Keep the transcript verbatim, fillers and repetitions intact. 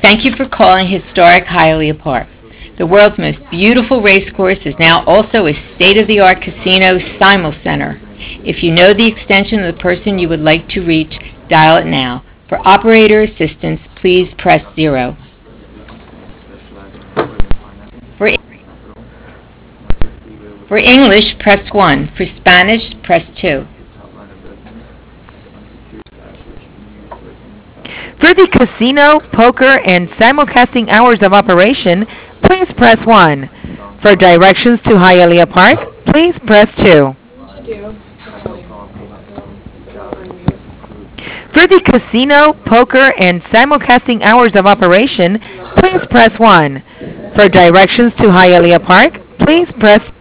Thank you for calling historic Hialeah Park. The world's most beautiful racecourse is now also a state-of-the-art casino simul center. If you know the extension of the person you would like to reach, dial it now. For operator assistance, please press zero. For, for English, press one. For Spanish, press two. For the casino, poker, and simulcasting hours of operation, please press one. For directions to Hialeah Park, please press two. For the casino, poker, and simulcasting hours of operation, please press one. For directions to Hialeah Park, please press